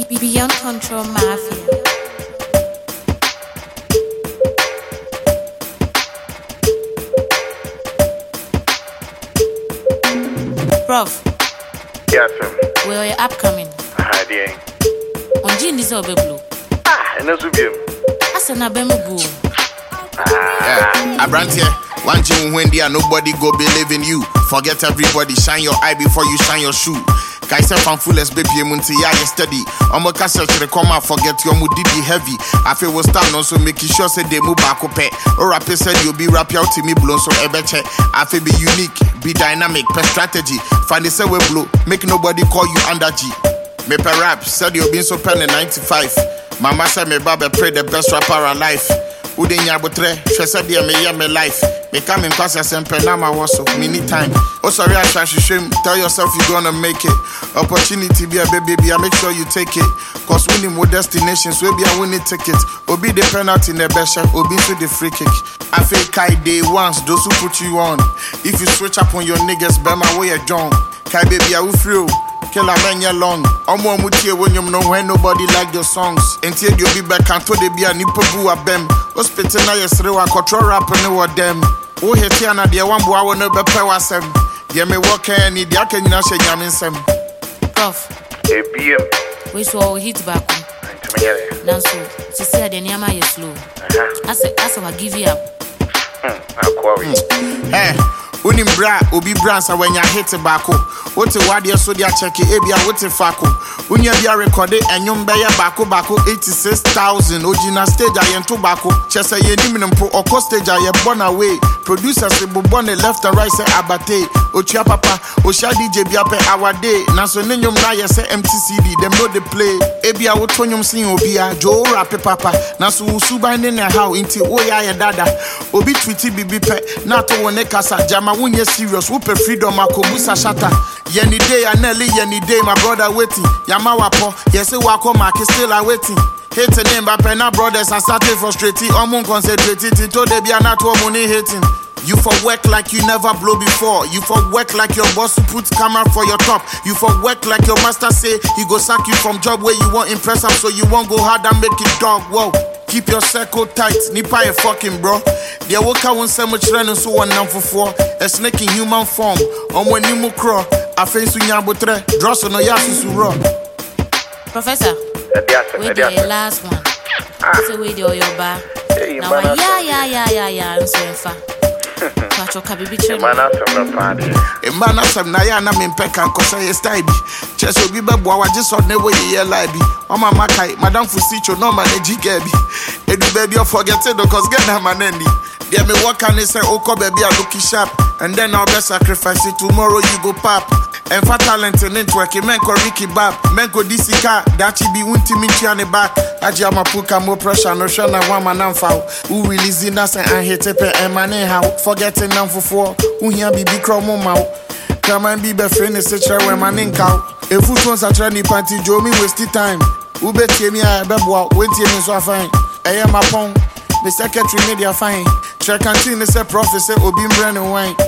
Beyond Control Mafia. Prof. Yes, sir. Where are you upcoming? Hi, dear. On Jin this over blue. And that's with you. As an abemu. I brand here. One thing when there nobody go believe in you. Forget everybody, shine your eye before you shine your shoe. Guys, if I'm full as baby, munti ya yesterday. I'ma castle to the come forget your mood be heavy. I feel was stand on so making sure say they move back up. Or rapper said you'll be rap out to me blow so ebeche. I feel be unique, be dynamic, per strategy. Find the same way blow, make nobody call you under G. Me per rap, said you've been so pen in 95. Mama said me baba pray the best rapper alive. Udenya botre, she said me life. Me come in class as Penama was so many time. Oh sorry, I try to shame. Tell yourself you're gonna make it. Opportunity be a baby, I make sure you take it. Cause winning more destinations will be a winning ticket. Obi the penalty in the best shot, Obi to the free kick. I feel Kai day once, those who put you on. If you switch up on your niggas, bear my way a John. Kai baby, I will through. Kill a man ya long. Omo mutie when you know when nobody like your songs. Until you be back and to the be a nipo boo a bem. Hospital na yesre wa control rap no wa dem. O heti ana de one boa no be pe wasem. Ye me work any de aka nyina hye nyame nsem. Prof. ABM. We saw hit back. Nanso, she said the nyama is slow. Asa wa give you up. Hey, unim bra obi bransa when ya hit bako. What a wadi so dia check ebia what a fako. Unya bia record enyum be ya bako 86,000 original stage ayen tobacco. Chese ye nim mpo oko stage aye born away. Producers se born left and right say abate. Ochia papa, Osha DJ bia pe our day. Na so nenyum na ye say MTCD them know the play. Ebia wotonyum sin obia Jo rap papa. Na so usuba ne na how inti oya ye dada. Obi tweety bibi pe na to wone kasa jama wunye serious wo pe freedom akobusa shata. Yenny day, yenny day, my brother waiting. Yamawapo, yes, wako market still are waiting. Hate a name, but penna brothers are started frustrated. Omun concentrated, told they be not money hating. You for work like you never blow before. You for work like your boss who put camera for your top. You for work like your master say he go sack you from job where you won't impress him, so you won't go hard and make it dog. Whoa. Keep your circle tight, nipa a fucking bro. Their worker won't say much running so one number for 4. A snake in human form. When you move crow, I face you nyabotre. Dross on a yasu raw. Professor, wait the last one. Say wait the your bar. Now yeah, I'm so far. Emana sam na ya na mempeka nkosa ye style bi. Chese obi bebo wa je so na we ye live bi. Mama makai madam fusicho no manage gabi. Edu baby you forget it because get na manandi. There me work and say oko baby I look sharp. And then I'll be sacrifice it tomorrow you go pop. And for talent in network, men ko Ricky Bab, men ko DC car, that she be wunti minchi on the back. Aja mapuka more pressure, no shana wama namfao. Who releasing us and hit it and money how. Forgetting them for 4, who here be big crow mouth. Come and be friend is such a when my name cow. If foot ones are trying to panty, Joe me waste time. Who bet me I bebo, wait till me so fine. I am a pong, the secretary media fine. Check canteen is a prophet, say Obim brand wine.